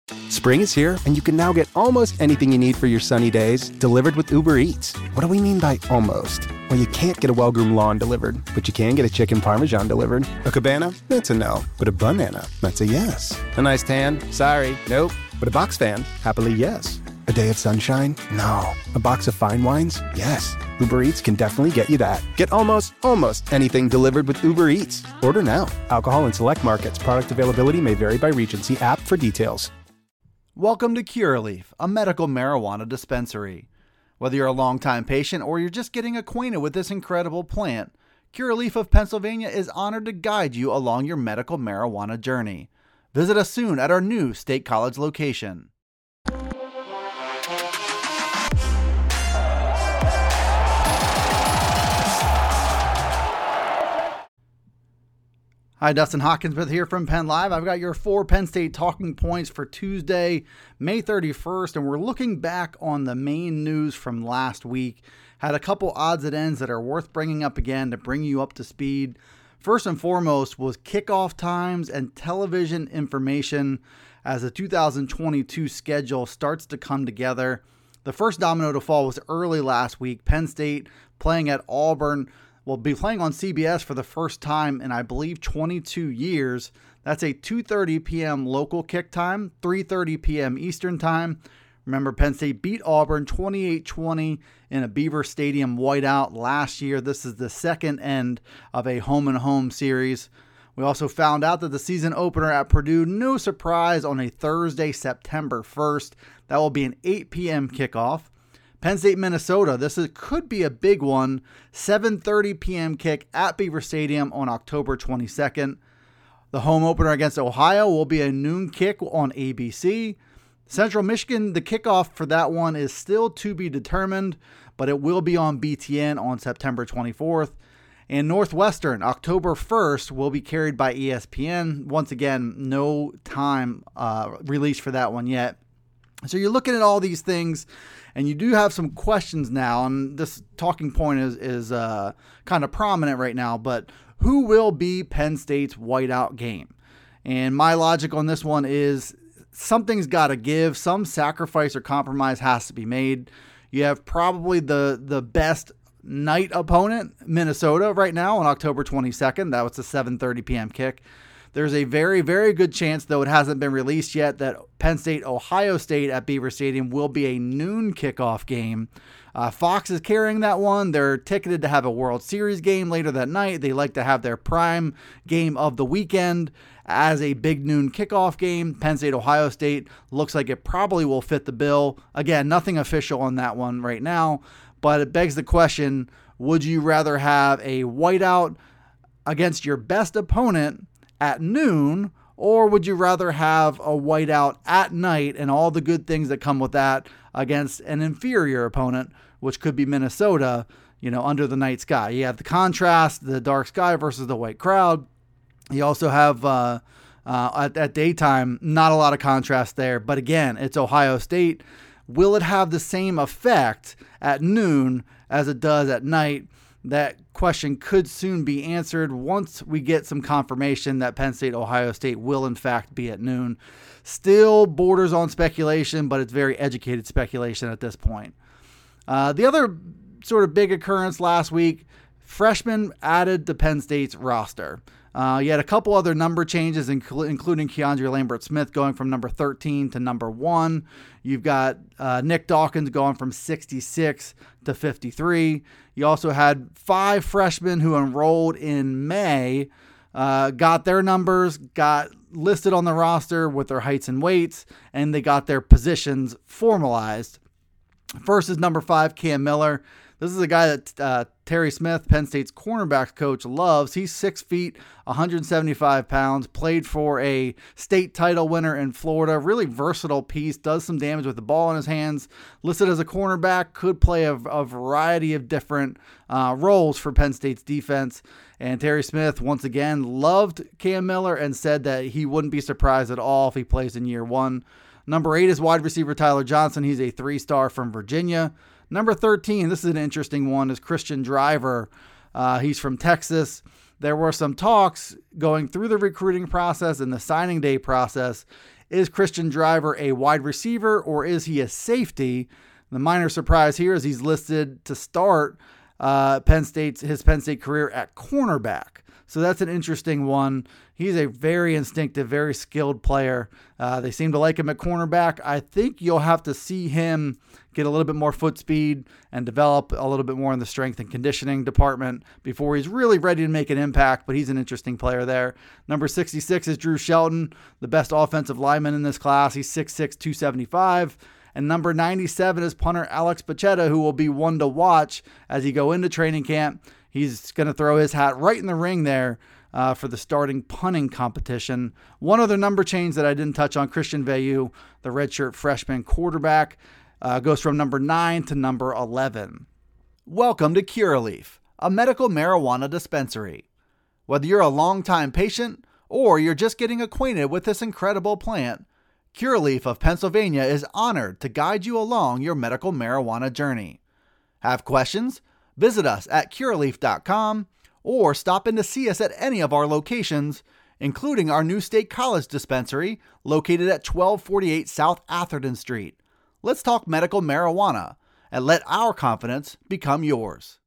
Spring is here, and you can now get almost anything you need for your sunny days delivered with Uber Eats. What do we mean by almost? Well, you can't get a well-groomed lawn delivered, but you can get a chicken parmesan delivered. A cabana? That's a no. But a banana? That's a yes. A nice tan? Sorry, nope. But a box fan? Happily, yes. A day of sunshine? No. A box of fine wines? Yes. Uber Eats can definitely get you that. Get almost anything delivered with Uber Eats. Order now. Alcohol in select markets. Product availability may vary by region. See app for details. Welcome to Curaleaf, a medical marijuana dispensary. Whether you're a longtime patient or you're just getting acquainted with this incredible plant, Curaleaf of Pennsylvania is honored to guide you along your medical marijuana journey. Visit us soon at our new State College location. Hi, Dustin Hawkinsmith here from Penn Live. I've got your 4 Penn State talking points for Tuesday, May 31st, and we're looking back on the main news from last week. Had a couple odds and ends that are worth bringing up again to bring you up to speed. First and foremost was kickoff times and television information as the 2022 schedule starts to come together. The first domino to fall was early last week. Penn State playing at Auburn. Will be playing on CBS for the first time in, I believe, 22 years. That's a 2:30 p.m. local kick time, 3:30 p.m. Eastern time. Remember, Penn State beat Auburn 28-20 in a Beaver Stadium whiteout last year. This is the second end of a home-and-home series. We also found out that the season opener at Purdue, no surprise, on a Thursday, September 1st. That will be an 8 p.m. kickoff. Penn State, Minnesota, could be a big one. 7:30 p.m. kick at Beaver Stadium on October 22nd. The home opener against Ohio will be a noon kick on ABC. Central Michigan, the kickoff for that one is still to be determined, but it will be on BTN on September 24th. And Northwestern, October 1st, will be carried by ESPN. Once again, no time released for that one yet. So you're looking at all these things, and you do have some questions now, and this talking point is kind of prominent right now, but who will be Penn State's whiteout game? And my logic on this one is something's got to give. Some sacrifice or compromise has to be made. You have probably the best night opponent, Minnesota, right now on October 22nd. That was the 7:30 p.m. kick. There's a very, very good chance, though it hasn't been released yet, that Penn State, Ohio State at Beaver Stadium will be a noon kickoff game. Fox is carrying that one. They're ticketed to have a World Series game later that night. They like to have their prime game of the weekend as a big noon kickoff game. Penn State, Ohio State looks like it probably will fit the bill. Again, nothing official on that one right now, but it begs the question, would you rather have a whiteout against your best opponent at noon, or would you rather have a whiteout at night and all the good things that come with that against an inferior opponent, which could be Minnesota, under the night sky? You have the contrast, the dark sky versus the white crowd. You also have, at daytime, not a lot of contrast there. But again, it's Ohio State. Will it have the same effect at noon as it does at night? That question could soon be answered once we get some confirmation that Penn State, Ohio State will in fact be at noon. Still borders on speculation, but it's very educated speculation at this point. The other sort of big occurrence last week, freshmen added to Penn State's roster. You had a couple other number changes, including Keandre Lambert-Smith going from number 13 to number 1. You've got Nick Dawkins going from 66 to 53. You also had 5 freshmen who enrolled in May, got their numbers, got listed on the roster with their heights and weights, and they got their positions formalized. First is number 5, Cam Miller. This is a guy that Terry Smith, Penn State's cornerbacks coach, loves. He's 6 feet, 175 pounds, played for a state title winner in Florida. Really versatile piece, does some damage with the ball in his hands. Listed as a cornerback, could play a variety of different roles for Penn State's defense. And Terry Smith, once again, loved Cam Miller and said that he wouldn't be surprised at all if he plays in year 1. Number 8 is wide receiver Tyler Johnson. He's a 3-star from Virginia. Number 13, this is an interesting one, is Christian Driver. He's from Texas. There were some talks going through the recruiting process and the signing day process Is Christian Driver a wide receiver or is he a safety? The minor surprise here is he's listed to start his Penn State career at cornerback. So that's an interesting one. He's a very instinctive, very skilled player. They seem to like him at cornerback. I think you'll have to see him get a little bit more foot speed and develop a little bit more in the strength and conditioning department before he's really ready to make an impact, but he's an interesting player there. Number 66 is Drew Shelton, the best offensive lineman in this class. He's 6'6", 275. And number 97 is punter Alex Bacchetta, who will be one to watch as he go into training camp. He's going to throw his hat right in the ring there for the starting punting competition. One other number change that I didn't touch on, Christian Veilleux, the redshirt freshman quarterback, goes from number 9 to number 11. Welcome to Curaleaf, a medical marijuana dispensary. Whether you're a longtime patient or you're just getting acquainted with this incredible plant, Curaleaf of Pennsylvania is honored to guide you along your medical marijuana journey. Have questions? Visit us at Curaleaf.com or stop in to see us at any of our locations, including our new State College dispensary located at 1248 South Atherton Street. Let's talk medical marijuana and let our confidence become yours.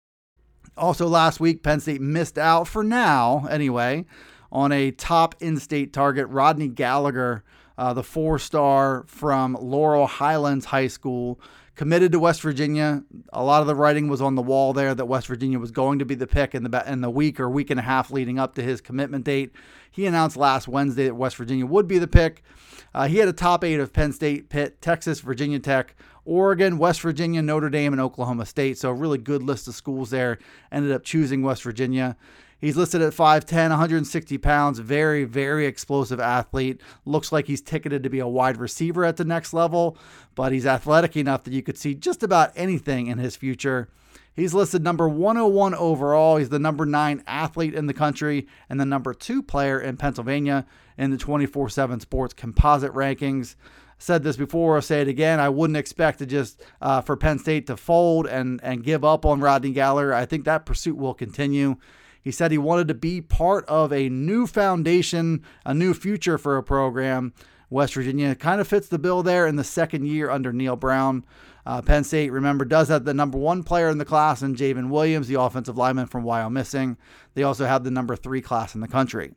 Also last week, Penn State missed out, for now anyway, on a top in-state target, Rodney Gallagher, the 4-star from Laurel Highlands High School, committed to West Virginia. A lot of the writing was on the wall there that West Virginia was going to be the pick in the week or week and a half leading up to his commitment date. He announced last Wednesday that West Virginia would be the pick. He had a top 8 of Penn State, Pitt, Texas, Virginia Tech, Oregon, West Virginia, Notre Dame, and Oklahoma State. So a really good list of schools there. Ended up choosing West Virginia. He's listed at 5'10", 160 pounds, very, very explosive athlete. Looks like he's ticketed to be a wide receiver at the next level, but he's athletic enough that you could see just about anything in his future. He's listed number 101 overall. He's the number 9 athlete in the country and the number 2 player in Pennsylvania in the 24/7 Sports composite rankings. Said this before, I'll say it again. I wouldn't expect to just for Penn State to fold and give up on Rodney Gallagher. I think that pursuit will continue. He said he wanted to be part of a new foundation, a new future for a program. West Virginia kind of fits the bill there in the second year under Neil Brown. Penn State, remember, does have the number 1 player in the class in Javen Williams, the offensive lineman from Wyomissing. They also have the number 3 class in the country.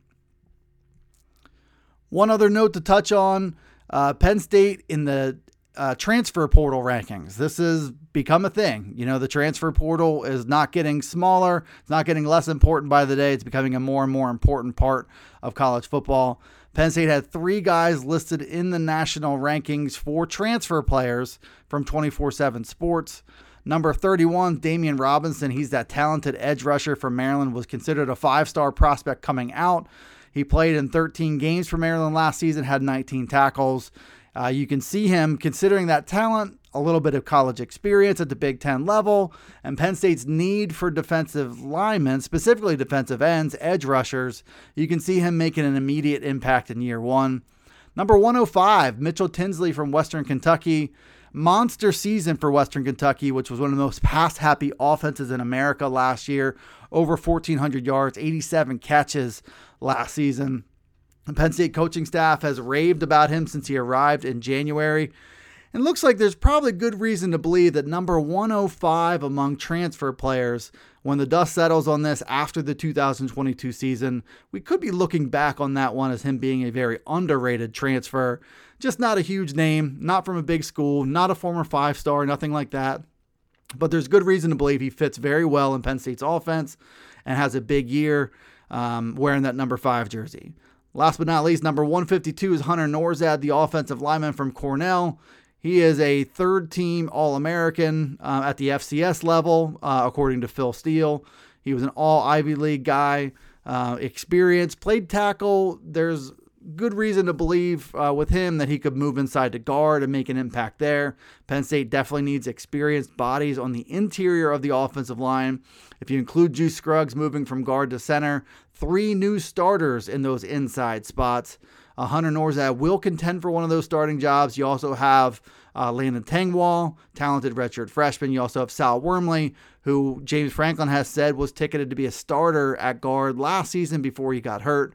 One other note to touch on, Penn State in the transfer portal rankings. This has become a thing. You know, the transfer portal is not getting smaller. It's not getting less important by the day. It's becoming a more and more important part of college football. Penn State had 3 guys listed in the national rankings for transfer players from 24/7 Sports. Number 31, Damian Robinson. He's that talented edge rusher from Maryland, was considered a 5-star prospect coming out. He played in 13 games for Maryland last season, had 19 tackles. You can see him, considering that talent, a little bit of college experience at the Big Ten level, and Penn State's need for defensive linemen, specifically defensive ends, edge rushers. You can see him making an immediate impact in year 1. Number 105, Mitchell Tinsley from Western Kentucky. Monster season for Western Kentucky, which was one of the most pass-happy offenses in America last year. Over 1,400 yards, 87 catches last season. The Penn State coaching staff has raved about him since he arrived in January. And looks like there's probably good reason to believe that number 105 among transfer players, when the dust settles on this after the 2022 season, we could be looking back on that one as him being a very underrated transfer. Just not a huge name, not from a big school, not a former 5-star, nothing like that. But there's good reason to believe he fits very well in Penn State's offense and has a big year wearing that number 5 jersey. Last but not least, number 152 is Hunter Norzad, the offensive lineman from Cornell. He is a third-team All-American at the FCS level, according to Phil Steele. He was an All-Ivy League guy, experienced, played tackle. There's good reason to believe with him that he could move inside to guard and make an impact there. Penn State definitely needs experienced bodies on the interior of the offensive line. If you include Juice Scruggs moving from guard to center, 3 new starters in those inside spots. Hunter Norzad will contend for one of those starting jobs. You also have Landon Tengwall, talented redshirt freshman. You also have Sal Wormley, who James Franklin has said was ticketed to be a starter at guard last season before he got hurt.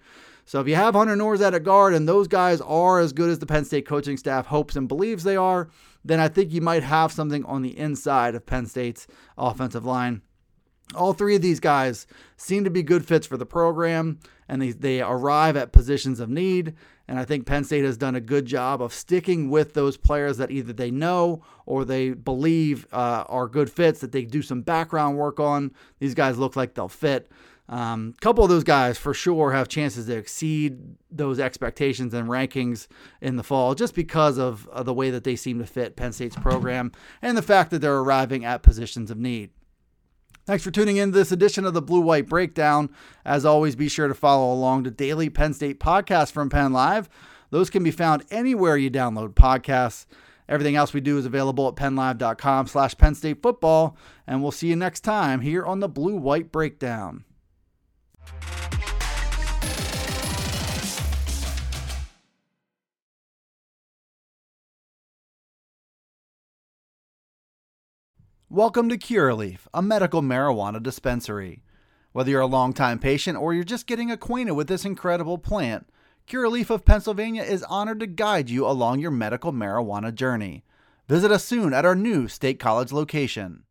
So if you have Hunter Nourzad at guard and those guys are as good as the Penn State coaching staff hopes and believes they are, then I think you might have something on the inside of Penn State's offensive line. All three of these guys seem to be good fits for the program, and they arrive at positions of need. And I think Penn State has done a good job of sticking with those players that either they know or they believe are good fits, that they do some background work on. These guys look like they'll fit. A couple of those guys for sure have chances to exceed those expectations and rankings in the fall just because of the way that they seem to fit Penn State's program and the fact that they're arriving at positions of need. Thanks for tuning in to this edition of the Blue White Breakdown. As always, be sure to follow along the daily Penn State podcast from Penn Live. Those can be found anywhere you download podcasts. Everything else we do is available at PennLive.com/Penn State football. And we'll see you next time here on the Blue White Breakdown. Welcome to Curaleaf, a medical marijuana dispensary. Whether you're a longtime patient or you're just getting acquainted with this incredible plant, Curaleaf of Pennsylvania is honored to guide you along your medical marijuana journey. Visit us soon at our new State College location.